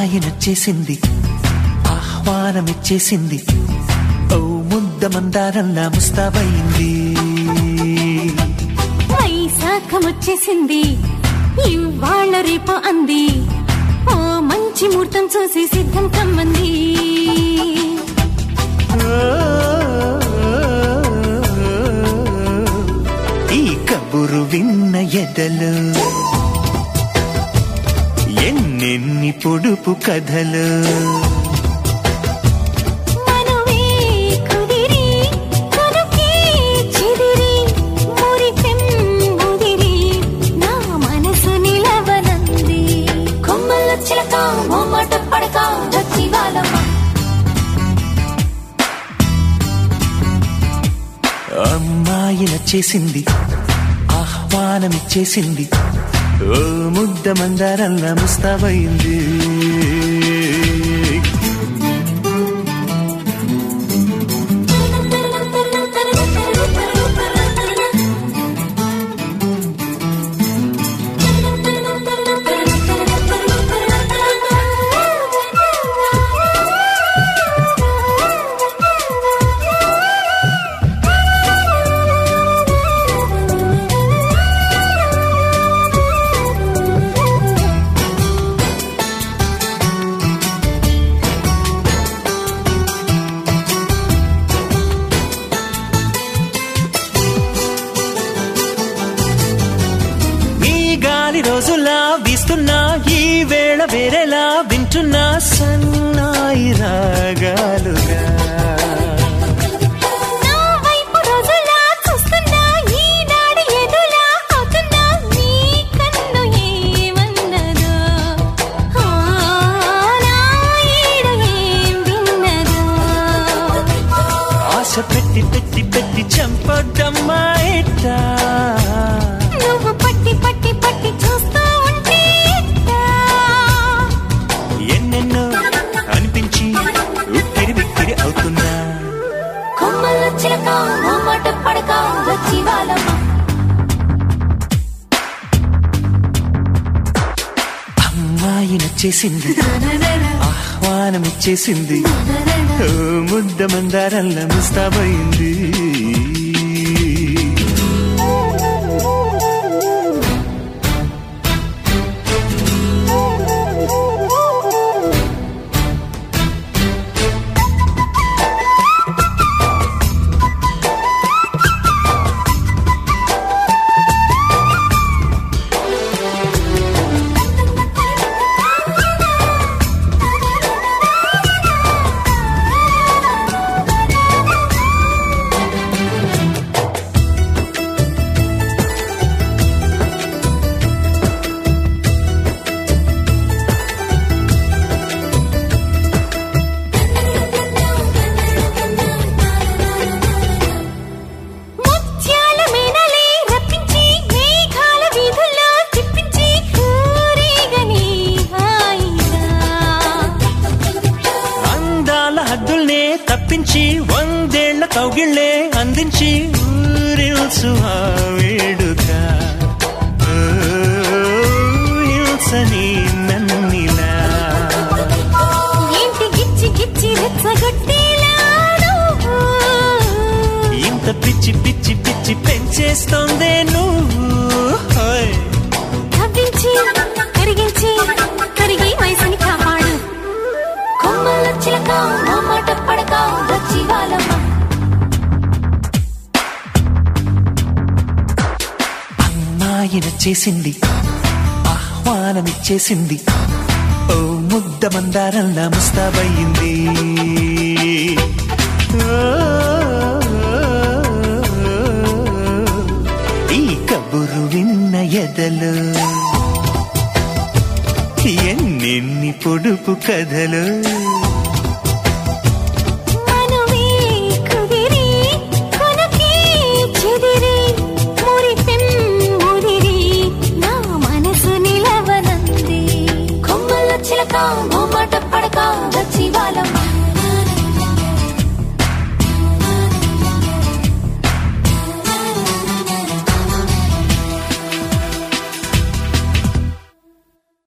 అమ్మాయినొచ్చేసింది, ఆహ్వానమిచ్చేసింది, ఓ ముద్ద మందారంలా ముస్తాబయింది. వైశాఖమొచ్చేసింది, ఇవాళ రేపు అంది, ఓ మంచి ముహూర్తం చూసి సిద్ధం కమ్మంది. ఈ కబురు విన్న ఎదలు ఎన్నెన్ని పొడుపు కథలు. అమ్మాయినొచ్చేసింది, ఆహ్వానమిచ్చేసింది, ఓ ముద్ద మందారంలా ముస్తాబయింది. రోజులా వీస్తున్నా ఈ వేళ వేరేలా వింటున్నా సన్నాయి రాగాలుగా. ఆశ పెట్టి పెట్టి పెట్టి చంపొద్దమ్మా ఎట్టా, నువ్వు పట్టి పట్టి పట్టి చూస్తూ ఉంటే ఎన్నెన్నో అనిపించి ఉక్కిరి బిక్కిరి అవుతున్నా. కొమ్మలు చిలక మాట పడక వచ్చి వాళ్ళమ్మ. అమ్మాయినొచ్చేసింది, ఆహ్వానమిచ్చేసింది, ఓ ముద్ద మందారంలా ముస్తాబయింది. తప్పించి వందేళ్ల కౌగిళ్లే అందించి ఊరిల్సు ఆ వేడుక హిల్సని నన్నిలా. ఏంటి గిచ్చి గిచ్చి రెచ్చగొట్టేలా ఇంత పిచ్చి పిచ్చి పిచ్చి పెంచేస్తోందే నువ్వు. కవ్వించి కరిగించి కరిగి వయసుని కాపాడు. కొమ్మలు చిలక మాట పడక వచ్చి వాళ్ళమ్మ. అమ్మాయినొచ్చేసింది, ఆహ్వానమిచ్చేసింది, ఓ ముద్ద మందారంలా ముస్తాబయింది. ఈ కబురు విన్న ఎదలు ఎన్నెన్ని పొడుపు కథలు. చిలక మాట పడక వచ్చి వాళ్ళమ్మ.